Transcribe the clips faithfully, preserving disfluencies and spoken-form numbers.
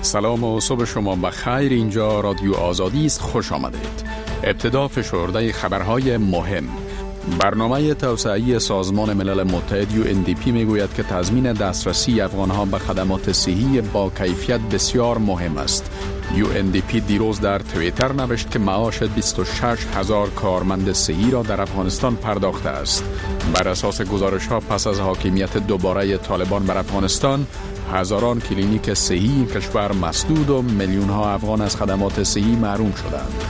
سلام و صبح شما بخیر. اینجا رادیو آزادی است. خوش آمدید. ابتدا فشرده خبرهای مهم. برنامه توسعه‌ای سازمان ملل متحد یو ان دی پی میگوید که تضمین دسترسی افغانها به خدمات صحی با کیفیت بسیار مهم است. یو ان دی پی دیروز در توییتر نوشت که معاش بیست و شش هزار کارمند صحی را در افغانستان پرداخته است. بر اساس گزارش‌ها پس از حاکمیت دوباره طالبان بر افغانستان، هزاران کلینیک صحی این کشور مسدود و میلیون‌ها افغان از خدمات صحی محروم شدند.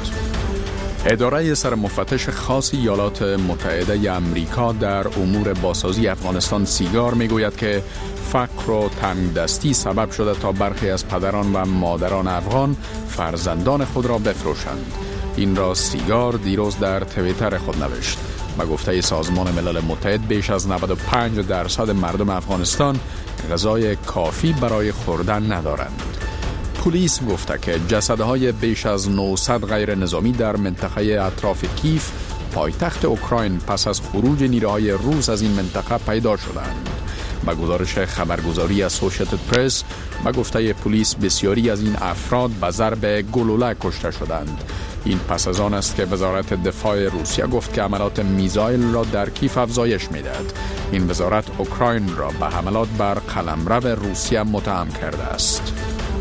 اداره سر مفتش خاص ایالات متحده امریکا در امور بازسازی افغانستان سیگار میگوید که فقر و تنگدستی سبب شده تا برخی از پدران و مادران افغان فرزندان خود را بفروشند. این را سیگار دیروز در توییتر خود نوشت. به گفته سازمان ملل متحد بیش از نود و پنج درصد مردم افغانستان غذای کافی برای خوردن ندارند. پلیس گفته که جسدهای بیش از نهصد غیر نظامی در منطقه اطراف کیف پایتخت اوکراین پس از خروج نیروهای روس از این منطقه پیدا شدند. با گزارش خبرگزاری اسوسییتد پرس، با گفته پلیس بسیاری از این افراد به ضرب گلوله کشته شدند. این پس از آن است که وزارت دفاع روسیه گفت که حملات میزایل را در کیف افزایش می‌دهد. این وزارت اوکراین را به حملات بر قلمرو روسیه متهم کرده است.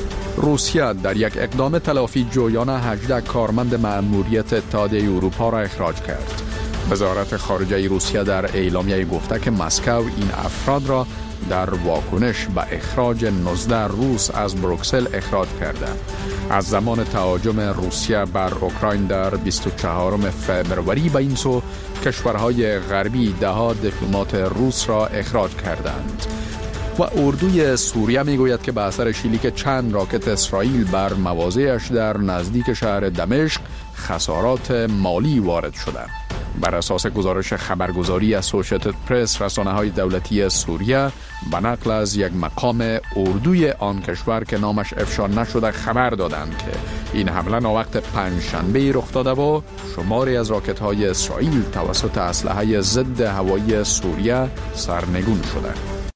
روسیه در یک اقدام تلافی جویانه هجده کارمند مأموریت اتحادیه اروپا را اخراج کرد. وزارت خارجه روسیه در اعلامیه گفته که مسکو این افراد را در واکنش به اخراج نوزده روس از بروکسل اخراج کرده. از زمان تهاجم روسیه بر اوکراین در بیست و چهارم فوریه به این سو کشورهای غربی ده ها دیپلمات روس را اخراج کردند. و اردوی سوریه میگوید که به اثر شلیک چند راکت اسرائیل بر مواضعش در نزدیک شهر دمشق خسارات مالی وارد شده. بر اساس گزارش خبرگزاری اسوسییتد پرس، رسانه‌های دولتی سوریه به نقل از یک مقام اردوی آن کشور که نامش افشا نشده خبر دادند که این حمله ناوقت پنجشنبه رخ داده و شماری از راکت‌های اسرائیل توسط اسلحه ضد هوایی سوریه سرنگون شده.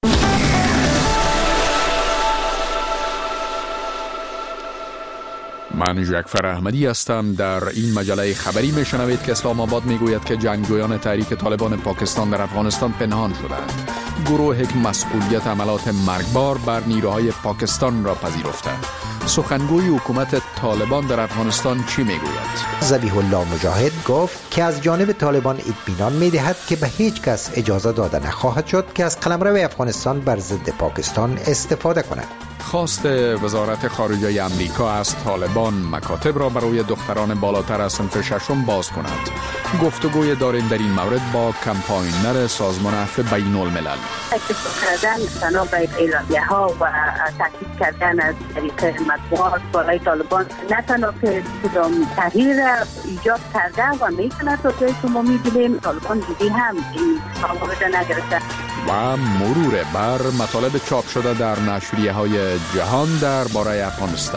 من جعفر احمدی هستم. در این مجله خبری میشنوید که اسلام آباد میگوید که جنگجویان تحریک طالبان پاکستان در افغانستان پنهان شدند. گروهی که مسئولیت عملات مرگبار بر نیروهای پاکستان را پذیرفته. سخنگوی حکومت طالبان در افغانستان چی میگوید؟ ذبیح الله مجاهد گفت که از جانب طالبان اطمینان میدهد که به هیچ کس اجازه داده نخواهد شد که از قلمرو افغانستان بر ضد پاکستان استفاده کند. خواست وزارت خارجه امریکا از طالبان مکاتب را برای دختران بالاتر از صنف ششم باز کند. گفتگوی داریم در این مورد با کمپاینر سازمان عفو بین الملل. تکلیف کردن بنا به اعلامیه ها و تاکید کردن از طریق مطبوعات بالای طالبان نه تنها که تغییر ایجاد کرده و میتونه تا جایی که ما میبینیم طالبان دیگه هم این مورد نگرفته. و مرور بر مطالب چاپ شده در نشریه های جهان درباره افغانستان.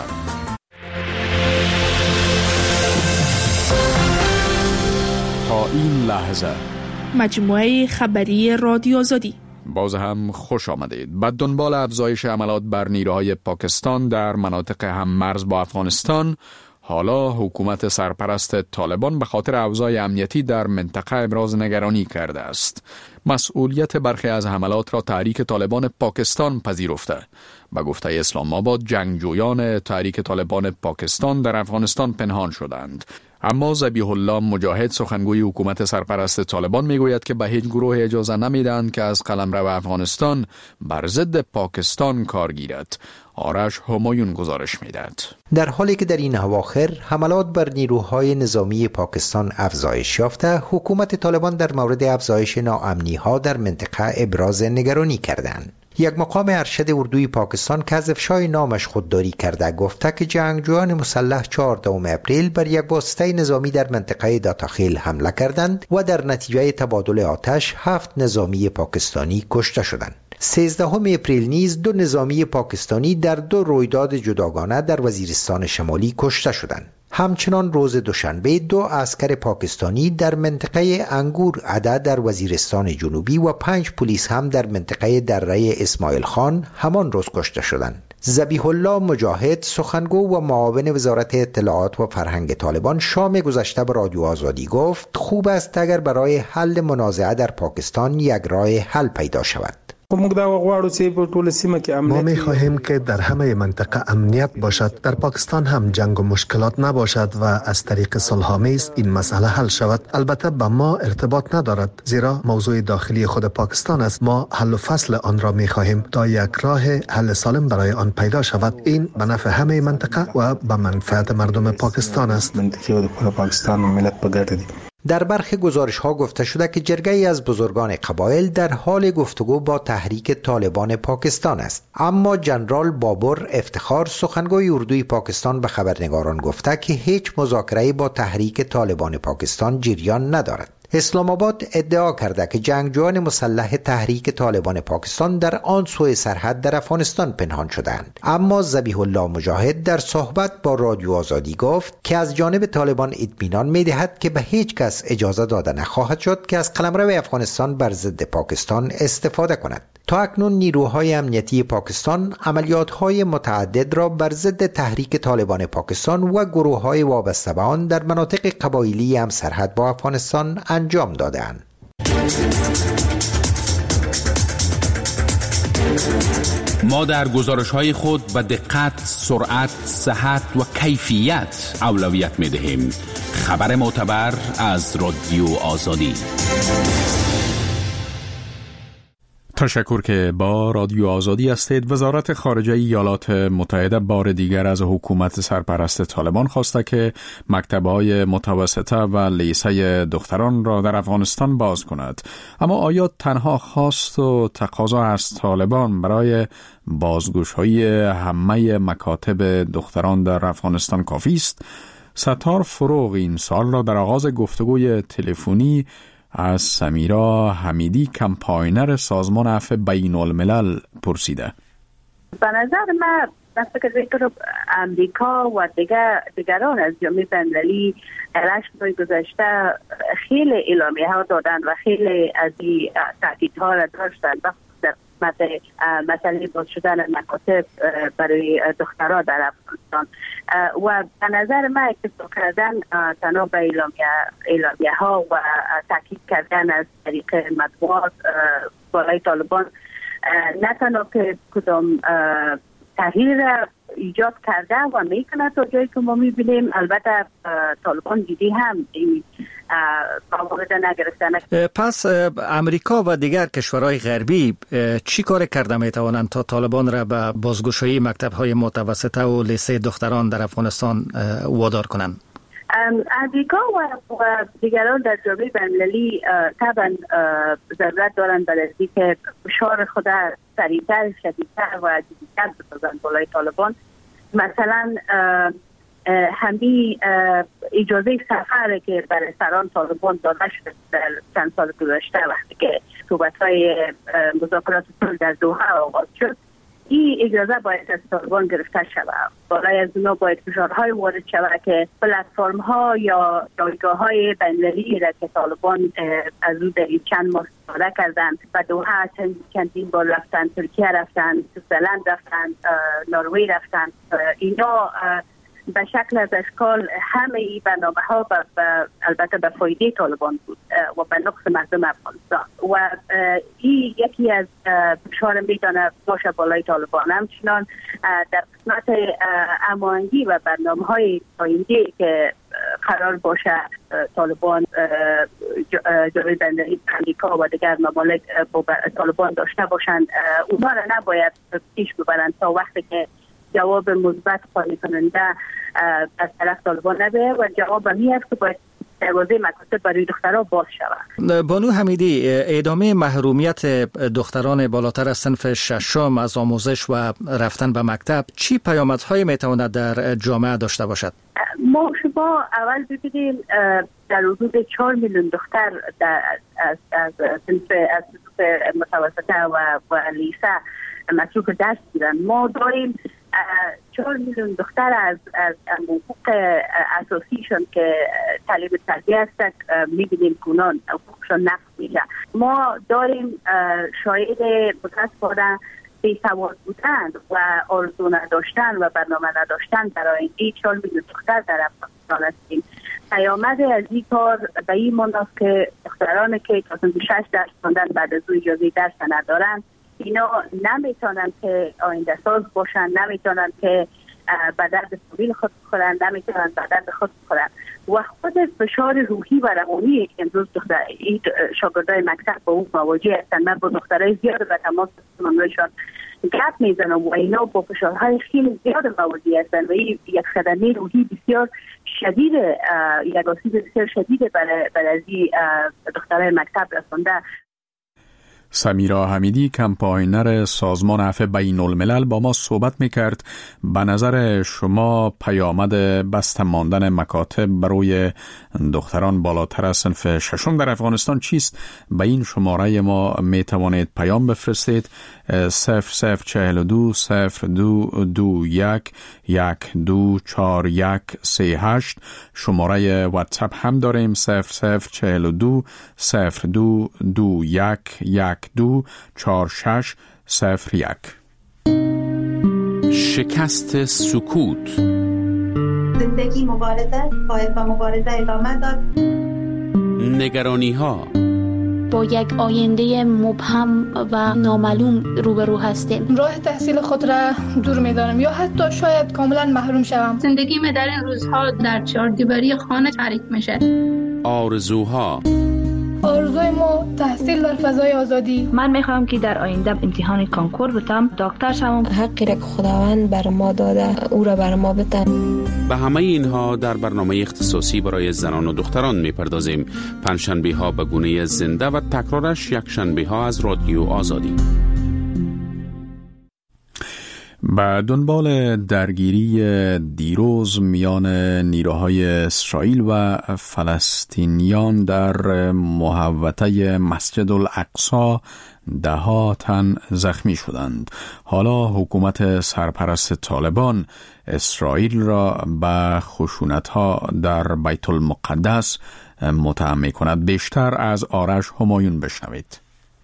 تا این لحظه مجموعه خبری رادیو آزادی. باز هم خوش آمدید. بعد دنبال افزایش حملات بر نیروهای پاکستان در مناطق هممرز با افغانستان، حالا حکومت سرپرست طالبان به خاطر اوضاع امنیتی در منطقه ابراز نگرانی کرده است. مسئولیت برخی از حملات را تحریک طالبان پاکستان پذیرفته. به گفته اسلام آباد، جنگجویان تحریک طالبان پاکستان در افغانستان پنهان شدند. اما ذبیح الله مجاهد، سخنگوی حکومت سرپرست طالبان، میگوید که به هیچ گروه اجازه نمیدهند که از قلمرو افغانستان بر ضد پاکستان کار گیرد. آرش همایون گزارش میدهد. در حالی که در این اواخر حملات بر نیروهای نظامی پاکستان افزایش یافته، حکومت طالبان در مورد افزایش ناامنی‌ها در منطقه ابراز نگرانی کردند. یک مقام ارشد اردوی پاکستان که از افشای نامش خودداری کرده گفته که جنگجویان مسلح چهاردهم اپریل بر یک واسطه نظامی در منطقه داتاخیل حمله کردند و در نتیجه تبادل آتش هفت نظامی پاکستانی کشته شدند. سیزدهم اپریل نیز دو نظامی پاکستانی در دو رویداد جداگانه در وزیرستان شمالی کشته شدند. همچنان روز دوشنبه دو عسکر پاکستانی در منطقه انگور عده در وزیرستان جنوبی و پنج پلیس هم در منطقه دره اسماعیل خان همان روز کشته شدند. ذبیح الله مجاهد، سخنگو و معاون وزارت اطلاعات و فرهنگ طالبان، شام گذشته به رادیو آزادی گفت خوب است اگر برای حل منازعه در پاکستان یک راه حل پیدا شود. ما می خواهیم که در همه منطقه امنیت باشد، در پاکستان هم جنگ و مشکلات نباشد و از طریق صلح‌آمیز این مسئله حل شود. البته به ما ارتباط ندارد، زیرا موضوع داخلی خود پاکستان است. ما حل و فصل آن را می خواهیم تا یک راه حل سالم برای آن پیدا شود. این به نفع همه منطقه و به منفعت مردم پاکستان است. در برخی گزارش ها گفته شده که جرگه‌ای از بزرگان قبایل در حال گفتگو با تحریک طالبان پاکستان است، اما جنرال بابر افتخار، سخنگوی اردوی پاکستان، به خبرنگاران گفته که هیچ مذاکره‌ای با تحریک طالبان پاکستان جریان ندارد. اسلام آباد ادعا کرده که جنگجویان مسلح تحریک طالبان پاکستان در آن سوی سرحد در افغانستان پنهان شدند، اما ذبیح الله مجاهد در صحبت با رادیو آزادی گفت که از جانب طالبان اطمینان می‌دهد که به هیچ کس اجازه داده نخواهد شد که از قلمرو افغانستان بر ضد پاکستان استفاده کند. تا اکنون نیروهای امنیتی پاکستان عملیات‌های متعدد را بر ضد تحریک طالبان پاکستان و گروه‌های وابسته به آن در مناطق قبایلی هم سرحد با افغانستان انجام داده‌اند. ما در گزارش‌های خود به دقت، سرعت، صحت و کیفیت اولویت می‌دهیم. خبر معتبر از رادیو آزادی. تشکر که با رادیو آزادی هستید. وزارت خارجه ایالات متحده بار دیگر از حکومت سرپرست طالبان خواسته که مکتب‌های متوسطه و لیسه دختران را در افغانستان باز کند. اما آیا تنها خواست و تقاضا از طالبان برای بازگشایی همه مکاتب دختران در افغانستان کافی است؟ ستار فروغ این سال را در آغاز گفتگوی تلفنی از سمیرا حمیدی، کمپاینر سازمان عفو بین الملل، پرسیده. به نظر من فکر امریکا و دیگر دیگران از جامعه بین‌المللی در هشت ماه گذشته خیلی اعلامیه ها دادن و خیلی از این تهدیدها را داشتن در مسئله باز شدن مکاتب برای دخترها در افغانستان و به نظر من اکتفا کردن تنها به اعلامیه ها و تاکید کردن از طریق مطبوعات بالای طالبان نه تنها که کدام تغییر ایجاد کرده و میکنه تا جایی که ما میبینیم، البته طالبان دیدی هم این قواعد نگرفتن. پس امریکا و دیگر کشورهای غربی چی کار کرده میتوانند تا طالبان را به بازگشایی مکتب‌های متوسطه و لیسه دختران در افغانستان وادار کنند؟ امریکا و دیگران در جامعه بین‌المللی طبعا ضرورت دارند برای اینکه فشار خود سریعتر، شدیدتر و جدیدتر بسازند بالای طالبان. مثلا همین اجازه سفر که برای سران طالبان داده شد در چند سال گذشته وقتی که صحبت‌های مذاکرات صلح در دوحه آغاز شد، این اجازه باید از طالبان گرفته شود. بالای از اونا باید فشارهای وارد شود که پلتفرم ها یا جایگاه های بین‌المللی را که طالبان از او در چند ماه استفاده کردن و دوحه چندین بار رفتن، ترکیه رفتن، سویسرلند رفتن، نروژ رفتن، اینا به شکل از اشکال همه ای برنامه ها البته به فایده طالبان بود و به نقص مردم افغانستان و این یکی از فشار میتونه باشه بالای طالبان. همچنان در قسمت امانگی و برنامه های آینده که قرار باشه طالبان جامعه بین‌المللی امریکا و دیگر ممالک با طالبان داشته باشند، اونها را نباید پیش ببرند تا وقتی که جواب مثبت قانع کننده از طرف طالبان نبه و جواب می است که باید دروازه مکاتب برای دخترها باز شود. بانو حمیدی، ادامه محرومیت دختران بالاتر از صنف ششم از آموزش و رفتن به مکتب چی پیامدهایی میتواند در جامعه داشته باشد؟ ما شما اول ببینیم در حدود چهار میلیون دختر در از از صنف از صنف متوسطه و و لیسه مصروف درس گیرن. ما داریم چهار میلیون دختر از از حقوق اساسیشون که طالب تربیه هستند میبینیم که اونان حقوقشون نقض میشه. ما داریم شاید متاسفانه بی‌سواد بودن و آرزو نداشتن و برنامه نداشتن در آینده چهار میلیون دختر در افغانستان هستیم. پیامد از این کار به این معنی که دخترانی که تا شش درس خواندن بعد از او اجازه درس ندارن، اینا نمیتونن که آینده ساز باشن، نمیتونن که به درد طویل خود بخورن، نمیتونن به درد خود بخورن و خود فشار روحی و روانی که امروز دختر این شاگردای مکتب با اون مواجه هستن. من با دخترای زیاد به تماس هستم، گپ میزنم و اینا با فشارهای خیلی زیاد مواجه هستن و این یک صدمه روحی بسیار شدید، یک آسیب بسیار شدید برای این دخترای مکتب رسانده. سمیرا حمیدی کمپاینر سازمان عفو بین الملل با ما صحبت میکرد. به نظر شما پیامد بسته ماندن مکاتب برای دختران بالاتر از صنف ششم در افغانستان چیست؟ به این شماره ما میتوانید پیام بفرستید: صفر صفر چهل و دو صفر دو دو یک یک دو چار یک سه هشت. شماره واتساپ هم داریم: صفر صفر چهل و دو صفر دو دو یک یک دو چار شش صفر یک. شکست سکوت. زندگی مبارزه، باید با مبارزه ادامه داد. نگرانی ها. با یک آینده مبهم و نامعلوم روبرو هستیم. راه تحصیل خود را دور می‌دارم یا حتی شاید کاملا محروم شوم. زندگی من در این روزها در چهاردیواری خانه تعریف میشه. آرزوها. آرزوی ما تحصیل در فضای آزادی. من میخوام که در آینده امتحان کانکور بتم، دکتر شوم. حقی را که خداوند بر ما داده او را بر ما بتن. به همه اینها در برنامه اختصاصی برای زنان و دختران میپردازیم. پنجشنبه ها به گونه زنده و تکرارش یک شنبه ها از رادیو آزادی. به دنبال درگیری دیروز میان نیروهای اسرائیل و فلسطینیان در محوطه مسجد الاقصی ده ها تن زخمی شدند. حالا حکومت سرپرست طالبان اسرائیل را به خشونت‌ها در بیت المقدس متهم می‌کند. بیشتر از آرش همایون بشنوید.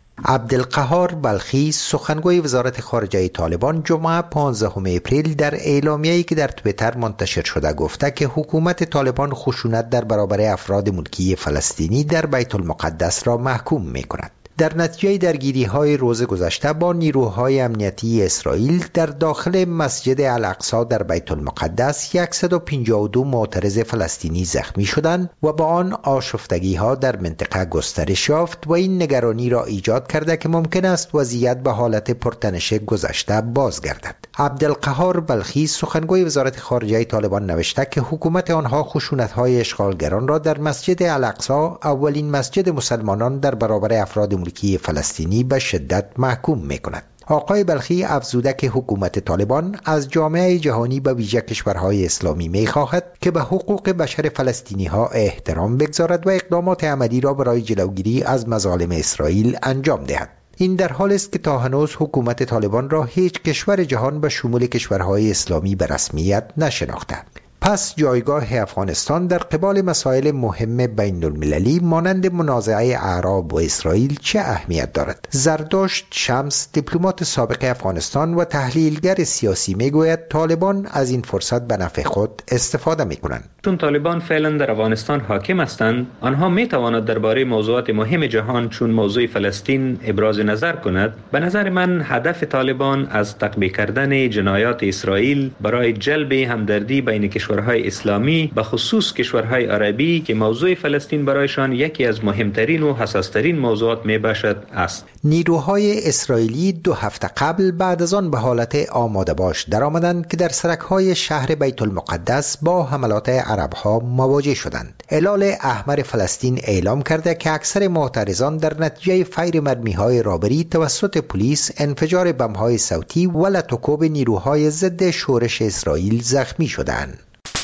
عبدالقهار بلخی سخنگوی وزارت خارجه طالبان جمعه پانزدهم اپریل در اعلامیه‌ای که در توییتر منتشر شده گفته که حکومت طالبان خشونت در برابر افراد ملکی فلسطینی در بیت المقدس را محکوم می‌کند. در نتیجه درگیری‌های روز گذشته با نیروهای امنیتی اسرائیل در داخل مسجد الاقصی در بیت المقدس صد و پنجاه و دو معترض فلسطینی زخمی شدند و با آن آشفتگی‌ها در منطقه گسترش یافت و این نگرانی را ایجاد کرده که ممکن است وضعیت به حالت پرتنش گذشته بازگردد. عبدالقهار بلخی سخنگوی وزارت خارجه طالبان نوشته که حکومت آنها خشونت‌های اشغالگران را در مسجد الاقصی، اولین مسجد مسلمانان در برابر افراد ملکی فلسطینی، به شدت محکوم می‌کند. آقای بلخی افزوده که حکومت طالبان از جامعه جهانی به ویژه کشورهای اسلامی می‌خواهد که به حقوق بشر فلسطینی‌ها احترام بگذارد و اقدامات عملی را برای جلوگیری از مظالم اسرائیل انجام دهد. این در حالی است که تا هنوز حکومت طالبان را هیچ کشور جهان به شمول کشورهای اسلامی به رسمیت نشناخته. پس جایگاه افغانستان در قبال مسائل مهم بین المللی مانند منازعه اعراب و اسرائیل چه اهمیت دارد؟ زرداشت شمس، دیپلمات سابق افغانستان و تحلیلگر سیاسی، میگوید طالبان از این فرصت به نفع خود استفاده میکنند. چون طالبان فعلا در افغانستان حاکم هستند، آنها میتواند درباره موضوعات مهم جهان چون موضوع فلسطین ابراز نظر کند. به نظر من هدف طالبان از تطبیق کردن جنایات اسرائیل برای جلب همدردی بین کشورهای اسلامی به خصوص کشورهای عربی که موضوع فلسطین برایشان یکی از مهمترین و حساسترین موضوعات می باشد است. نیروهای اسرائیلی دو هفته قبل بعد از آن به حالت آماده باش در آمدند که در سرک‌های شهر بیت المقدس با حملات عربها مواجه شدند. هلال احمر فلسطین اعلام کرده که اکثر معترضان در نتیجه فیر مرمی‌های رابری توسط پلیس، انفجار بمب‌های صوتی و لطوکوب نیروهای ضد شورش اسرائیل زخمی شدند.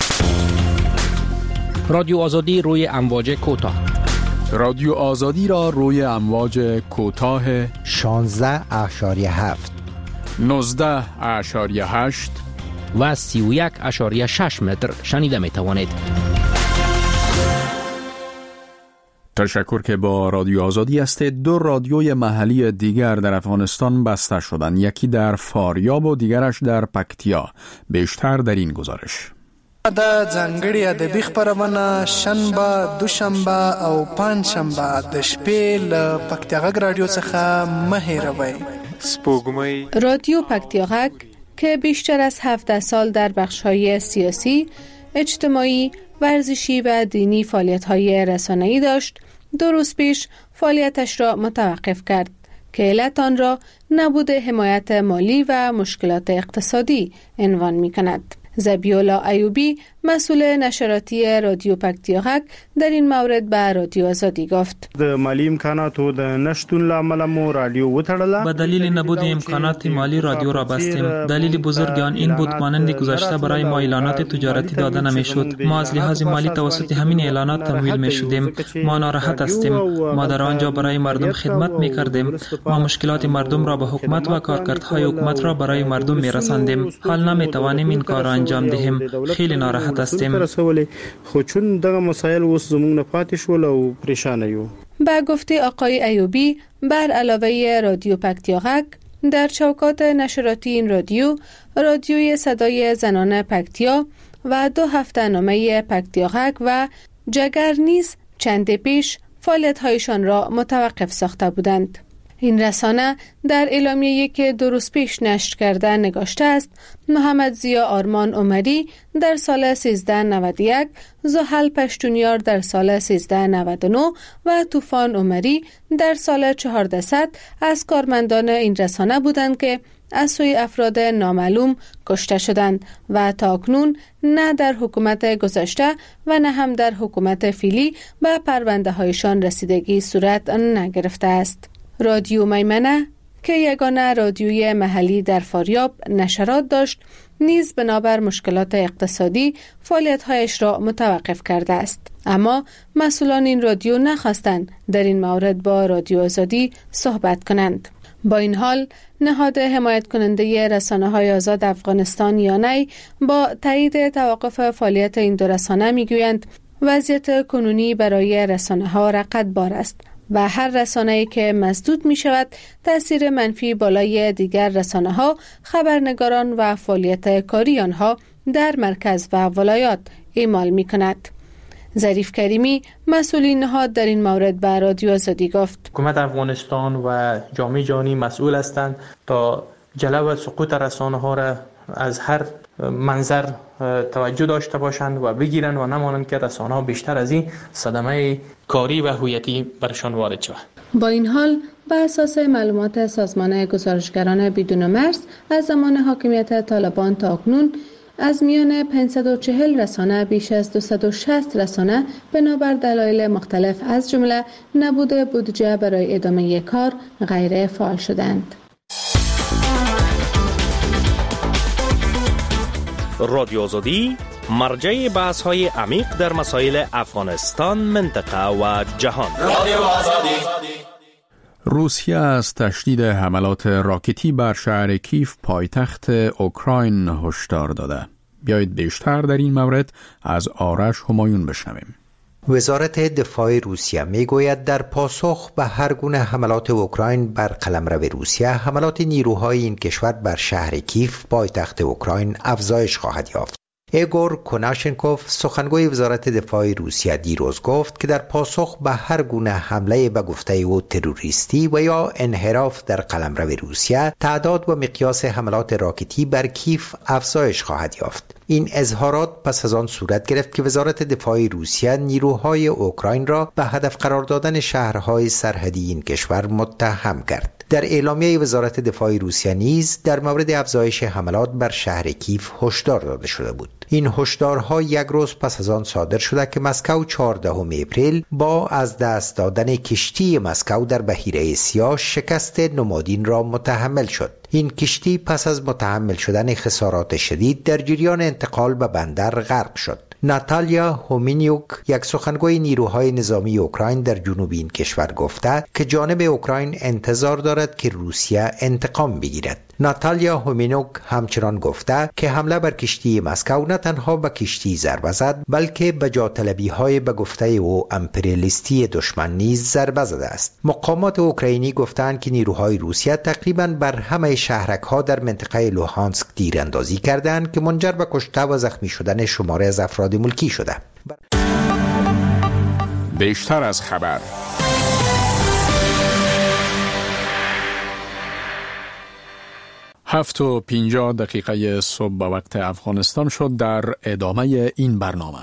رادیو آزادی روی امواج کوتاه. رادیو آزادی را روی امواج کوتاه شانزده اشاریه هفت، نوزده اشاریه هشت و سی و یک اشاریه شش متر شنیده می توانید. تشکر که با رادیو آزادی هستید. دو رادیوی محلی دیگر در افغانستان بسته شدند، یکی در فاریاب و دیگرش در پکتیا. بیشتر در این گزارش. د ځانګړي ادبي خپرونه شنبه، دوشنبه او پنجشنبه د شپې له پکتیا غږ رادیو څخه مه هېروئ. سپوږمۍ رادیو پکتیا غږ که بیشتر از هفده سال در بخش‌های سیاسی، اجتماعی، ورزشی و دینی فعالیت‌های رسانه‌ای داشت، دو روز پیش فعالیتش را متوقف کرد که علت آن را نبود حمایت مالی و مشکلات اقتصادی عنوان می‌کند. زبیولا ایوبی مسئول نشراتی رادیو پکتیا غږ در این مورد به رادیو آزادی گفت: د مالی امکاناتو د نشتون لامل مو رادیو وتړله. به دلیل نبود امکانات مالی رادیو را بستیم. دلیل بزرگ آن این بود مانند گذشته برای ما اعلانات تجارتی داده نمیشد. ما از لحاظ مالی توسط همین اعلانات تمویل میشدیم. ما ناراحت هستیم. ما در آنجا برای مردم خدمت میکردیم. ما مشکلات مردم را به حکومت و کارکردهای حکومت را برای مردم میرساندیم. حال نمیتوانیم این کار را انجام دهیم. خیلی ناراحت هستیم. خو چون دغه مسائل اوس زموږ نه پاتې شول او پریشان یو. با گفته آقای ایوبی، بر علاوه رادیو پکتیا غږ، در چوکات نشراتی این رادیو، رادیوی صدای زنان پکتیا و دو هفته‌نامه پکتیا غږ و جگر نیز چند پیش فعالیت‌هایشان را متوقف ساخته بودند. این رسانه در اعلامیه‌ای که دو روز پیش نشر کرده نگاشته است: محمد ضیا آرمان عمری در سال سیزده نود و یک، زحل پشتونیار در سال سیزده نود و نه و طوفان عمری در سال چهاردهصد از کارمندان این رسانه بودند که از سوی افراد نامعلوم کشته شدند و تاکنون نه در حکومت گذشته و نه هم در حکومت فعلی به پرونده هایشان رسیدگی صورت نگرفته است. رادیو میمنه که یگانه رادیوی محلی در فاریاب نشرات داشت، نیز بنابر مشکلات اقتصادی فعالیت‌هایش را متوقف کرده است. اما مسئولان این رادیو نخواستند در این مورد با رادیو آزادی صحبت کنند. با این حال نهاد حمایت کننده رسانه‌های آزاد افغانستان یانای با تایید توقف فعالیت این دو رسانه میگویند وضعیت کنونی برای رسانه‌ها رقتبار است و هر رسانه‌ای که مسدود می شود تأثیر منفی بالای دیگر رسانه‌ها، خبرنگاران و فعالیت کاری آنها در مرکز و ولایات اعمال می کند. ظریف کریمی مسئولین نهاد در این مورد به رادیو آزادی گفت: حکومت افغانستان و جامعه جهانی مسئول هستند تا جلو سقوط رسانه‌ها را از هر منظر توجه داشته باشند و بگیرند و نمانند که رسانه‌ها بیشتر از این صدمه کاری و هویتی برشان وارد شود. با این حال بر اساس معلومات سازمان گزارشگران بدون مرز از زمان حاکمیت طالبان تا اکنون از میان پانصد و چهل رسانه بیش از دویست و شصت رسانه بنابر دلایل مختلف از جمله نبود بودجه برای ادامه کار غیر فعال شدند. رادیو آزادی مرجع بحث های عمیق در مسائل افغانستان، منطقه و جهان. رادیو آزادی. روسیه از تشدید حملات راکتی بر شهر کیف پایتخت اوکراین هشدار داده. بیایید بیشتر در این مورد از آرش همایون بشنویم. وزارت دفاع روسیه میگوید در پاسخ به هر گونه حملات اوکراین بر قلمرو روسیه، حملات نیروهای این کشور بر شهر کیف پایتخت اوکراین افزایش خواهد یافت. ایگور کناشنکوف سخنگوی وزارت دفاع روسیه دیروز گفت که در پاسخ به هر گونه حمله به گفته او تروریستی و یا انحراف در قلمرو روسیه، تعداد و مقیاس حملات راکتی بر کیف افزایش خواهد یافت. این اظهارات پس از آن صورت گرفت که وزارت دفاع روسیه نیروهای اوکراین را به هدف قرار دادن شهرهای سرحدی این کشور متهم کرد. در اعلامیه وزارت دفاع روسیه نیز در مورد افزایش حملات بر شهر کیف هشدار داده شده بود. این هشدارها یک روز پس از آن صادر شده که مسکو چهاردهم اپریل با از دست دادن کشتی مسکو در بحیره سیاه شکست نمادین را متحمل شد. این کشتی پس از متحمل شدن خسارات شدید در جریان انتقال به بندر غرق شد. ناتالیا هومینیوک، یک سخنگوی نیروهای نظامی اوکراین در جنوب این کشور، گفته که جانب اوکراین انتظار دارد که روسیه انتقام بگیرد. ناتالیا هومینوک همچنان گفته که حمله بر کشتی مسکو نه تنها به کشتی ضربه زد بلکه به جا طلبی های به گفته او امپریالیستی دشمن نیز ضربه زده است. مقامات اوکراینی گفتند که نیروهای روسیه تقریباً بر همه شهرک ها در منطقه لوهانسک تیراندازی کردند که منجر به کشته و زخمی شدن شماری از افراد ملکی شده. بیشتر از خبر. هفت و پینجاه دقیقه صبح به وقت افغانستان شد. در ادامه این برنامه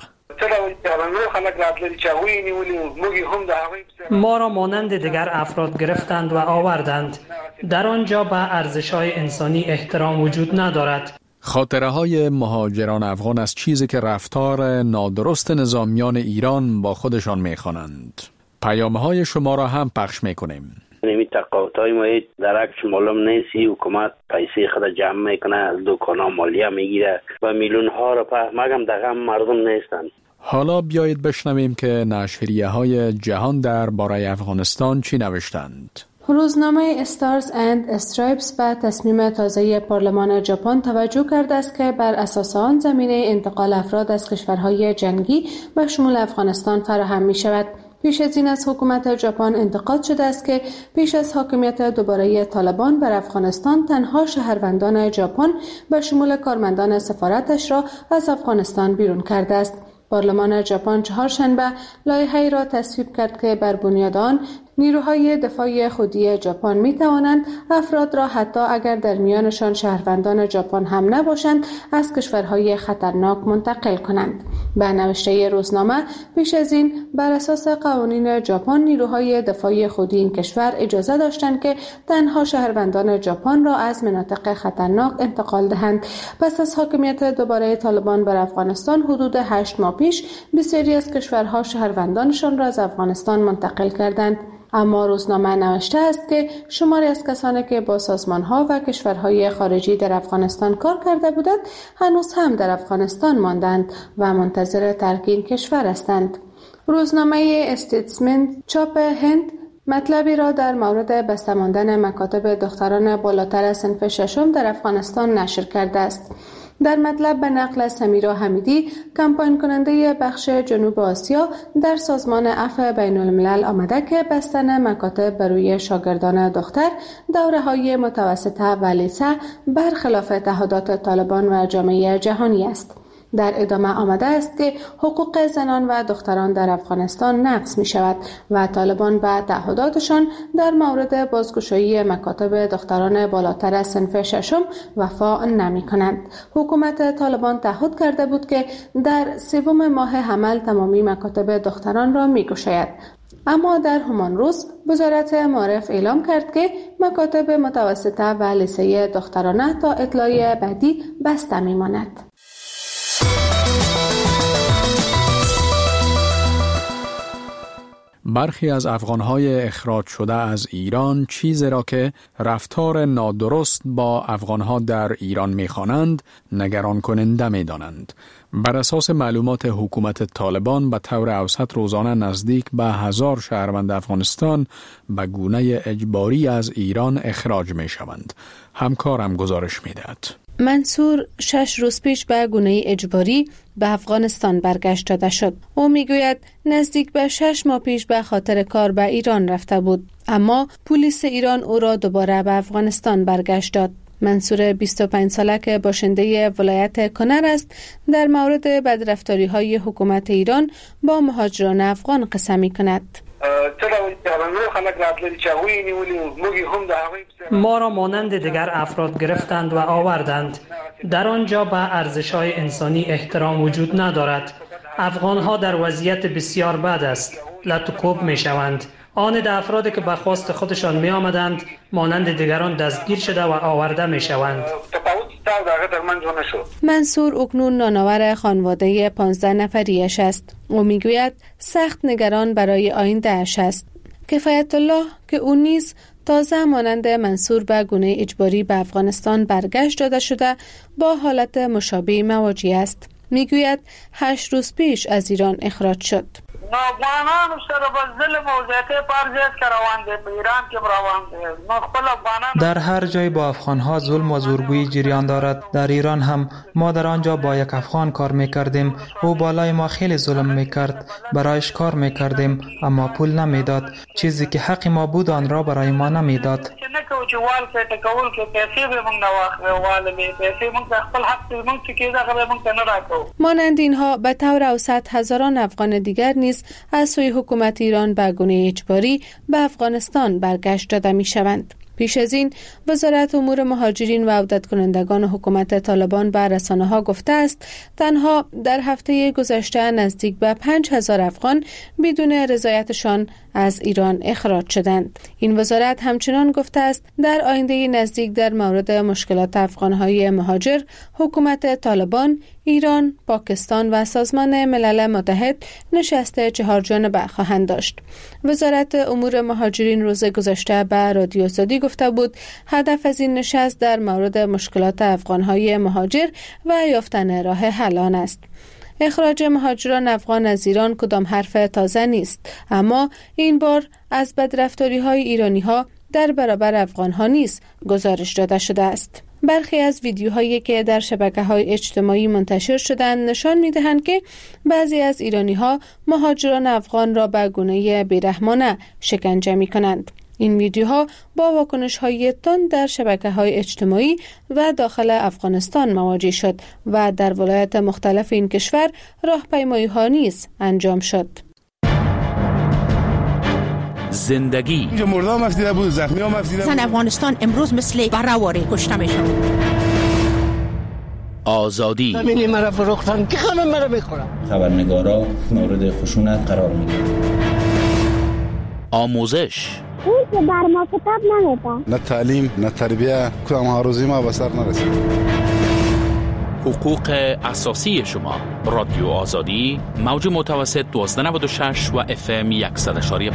ما را مانند دیگر افراد گرفتند و آوردند. در آنجا به ارزش‌های انسانی احترام وجود ندارد. خاطره های مهاجران افغان از چیزی که رفتار نادرست نظامیان ایران با خودشان می‌خوانند. پیام‌های شما را هم پخش می‌کنیم. نمی تقاطعی ما در عکس معلوم نیستی. حکومت پیسه خود جمع میکنه، از دکانا مالیه میگیره و میلیون ها را په مگم دغه مردم نیستند. حالا بیایید بشنویم که نشریه های جهان در باره افغانستان چی نوشتند. روزنامه استارز اند استرایپس به تصمیم تازه پارلمان ژاپن توجه کرده است که بر اساس آن زمینه انتقال افراد از کشورهای جنگی به شمول افغانستان فراهم می شود. پیش از این از حکومت ژاپن انتقاد شده است که پیش از حاکمیت دوباره طالبان بر افغانستان تنها شهروندان ژاپن به شمول کارمندان سفارتش را از افغانستان بیرون کرده است. پارلمان ژاپن چهارشنبه لایحه‌ای را تصویب کرد که بر بنیاد آن نیروهای دفاعی خودی ژاپن می توانند افراد را حتی اگر در میانشان شهروندان ژاپن هم نباشند از کشورهای خطرناک منتقل کنند. به نوشته روزنامه پیش از این بر اساس قوانین ژاپن نیروهای دفاعی خودی این کشور اجازه داشتند که تنها شهروندان ژاپن را از مناطق خطرناک انتقال دهند. پس از حاکمیت دوباره طالبان بر افغانستان حدود هشت ماه پیش بسیاری از کشورها شهروندانشان را از افغانستان منتقل کردند. اما روزنامه نوشته است که شماری از کسانی که با سازمان‌ها و کشورهای خارجی در افغانستان کار کرده بودند هنوز هم در افغانستان ماندند و منتظر ترک این کشور هستند. روزنامه استیتسمنت چاپ هند مطلبی را در مورد بسته ماندن مکاتب دختران بالاتر صنف ششم در افغانستان نشر کرده است. در مطلب به نقل سمیرا حمیدی، کمپاین کننده بخش جنوب آسیا در سازمان عفو بین الملل آمده که بستن مکاتب برای شاگردان دختر دوره‌های متوسطه و لیسه برخلاف تعهدات طالبان و جامعه جهانی است. در ادامه آمده است که حقوق زنان و دختران در افغانستان نقض می شود و طالبان به تعهداتشان در مورد بازگشایی مکاتب دختران بالاتر صنف ششم وفا نمی کنند. حکومت طالبان تعهد کرده بود که در سوم ماه حمل تمامی مکاتب دختران را می گشاید. اما در همان روز وزارت معارف اعلام کرد که مکاتب متوسطه و لیسه دخترانه تا اطلاع بعدی بسته می ماند. برخی از افغان‌های اخراج شده از ایران چیزی را که رفتار نادرست با افغان‌ها در ایران می‌خوانند نگران کننده می‌دانند. بر اساس معلومات حکومت طالبان به طور اوسط روزانه نزدیک به هزار شهروند افغانستان به گونه اجباری از ایران اخراج می‌شوند. همکارم گزارش می‌دهد. منصور شش روز پیش به گونه اجباری به افغانستان برگشت داده شد. او میگوید نزدیک به شش ماه پیش به خاطر کار به ایران رفته بود، اما پلیس ایران او را دوباره به افغانستان برگشت داد. منصور بیست و پنج ساله که باشنده ولایت کنر است در مورد بدرفتاری‌های حکومت ایران با مهاجران افغان قصه می‌کند. ما را مانند دیگر افراد گرفتند و آوردند. در آنجا به ارزش‌های انسانی احترام وجود ندارد. افغان‌ها در وضعیت بسیار بد است. لطوکوب می‌شوند. آن ده افرادی که به خواست خودشان می آمدند مانند دیگران دستگیر شده و آورده می شوند. منصور اکنون نانآور خانواده پانزده نفریش است. او می گوید سخت نگران برای آینده اش است. کفایت الله که او نیز تازه مانند منصور به گونه اجباری به افغانستان برگشت داده شده با حالت مشابه مواجه است. می گوید هشت روز پیش از ایران اخراج شد. نو افغانانو سره به ظلم او زیاتې په هر ځای کې روان دی، په ایران کې روان دی. نو خپل افغانان در هر جای با افغانها ظلم و زورگویی جریان دارد. در ایران هم ما در آنجا با یک افغان کار میکردیم. او بالای ما خیلی ظلم میکرد. برایش کار میکردیم اما پول نمیداد. چیزی که حق ما بود آن را برای ما نمیداد. چې وال کې ټکول کې پیسې به موږ نه واخلو، واله به پیسې موږ خپل حق موږ چې کېده هغه موږ نه راکو. مانند اینها به طور اوسط هزاران افغان دیگر نیز از سوی حکومت ایران به گونه اجباری به افغانستان برگشت داده می‌شوند. پیش از این وزارت امور مهاجرین و عودت کنندگان حکومت طالبان به رسانه‌ها گفته است تنها در هفته گذشته نزدیک به پنج هزار افغان بدون رضایتشان از ایران اخراج شدند. این وزارت همچنان گفته است در آینده نزدیک در مورد مشکلات افغان‌های مهاجر حکومت طالبان، ایران، پاکستان و سازمان ملل متحد نشست چهار جانبه خواهند داشت. وزارت امور مهاجرین روز گذشته به رادیو آزادی گفته بود هدف از این نشست در مورد مشکلات افغان‌های مهاجر و یافتن راه حل آن است. اخراج مهاجران افغان از ایران کدام حرف تازه نیست، اما این بار از بدرفتاری‌های ایرانی‌ها در برابر افغان‌ها نیز گزارش داده شده است. برخی از ویدیوهایی که در شبکه‌های اجتماعی منتشر شدند نشان می‌دهند که بعضی از ایرانی‌ها مهاجران افغان را به گونه بی‌رحمانه شکنجه می‌کنند. این ویدیوها با واکنش‌های تند در شبکه‌های اجتماعی و داخل افغانستان مواجه شد و در ولایات مختلف این کشور راهپیمایی‌ها نیز انجام شد. زندگی مردم مفیده بود، زخمی ها مفیده بود. زن افغانستان امروز مثل بره‌واره کشته میشن. آزادی زمینی مرا فروختن که همه مرا میخورن. خبرنگارا مورد خشونت قرار میگیرن. آموزش اون که بر ما کتاب نمیده. نه تعلیم نه تربیه، کدام هاروزی ما به سر نرسید. حقوق اساسی شما. رادیو آزادی موج متوسط دوازده نود و شش و اف ام صد و شش